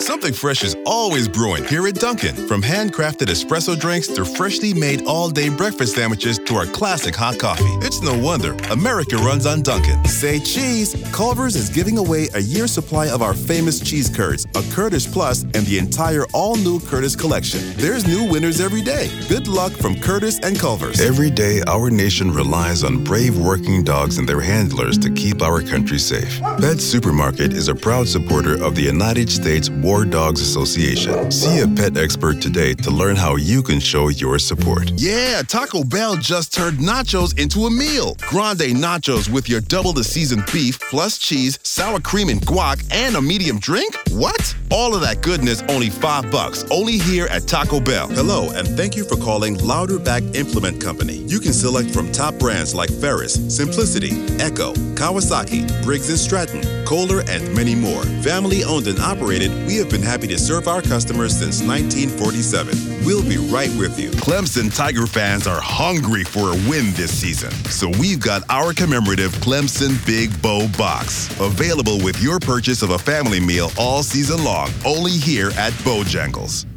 Something fresh is always brewing here at Dunkin'. From handcrafted espresso drinks to freshly made all-day breakfast sandwiches to our classic hot coffee. It's no wonder America runs on Dunkin'. Say cheese! Culver's is giving away a year's supply of our famous cheese curds, a Curtis Plus, and the entire all-new Curtis collection. There's new winners every day. Good luck from Curtis and Culver's. Every day, our nation relies on brave working dogs and their handlers to keep our country safe. Pet Supermarket is a proud supporter of the United States War Dogs Association. See a pet expert today to learn how you can show your support. Yeah, Taco Bell just turned nachos into a meal. Grande nachos with your double the seasoned beef, plus cheese, sour cream and guac, and a medium drink? What? All of that goodness only $5. Only here at Taco Bell. Hello, and thank you for calling Louderback Implement Company. You can select from top brands like Ferris, Simplicity, Echo, Kawasaki, Briggs & Stratton, Kohler, and many more. Family owned and operated, we have been happy to serve our customers since 1947. We'll be right with you. Clemson Tiger fans are hungry for a win this season, so we've got our commemorative Clemson Big Bow Box. Available with your purchase of a family meal all season long, only here at Bojangles.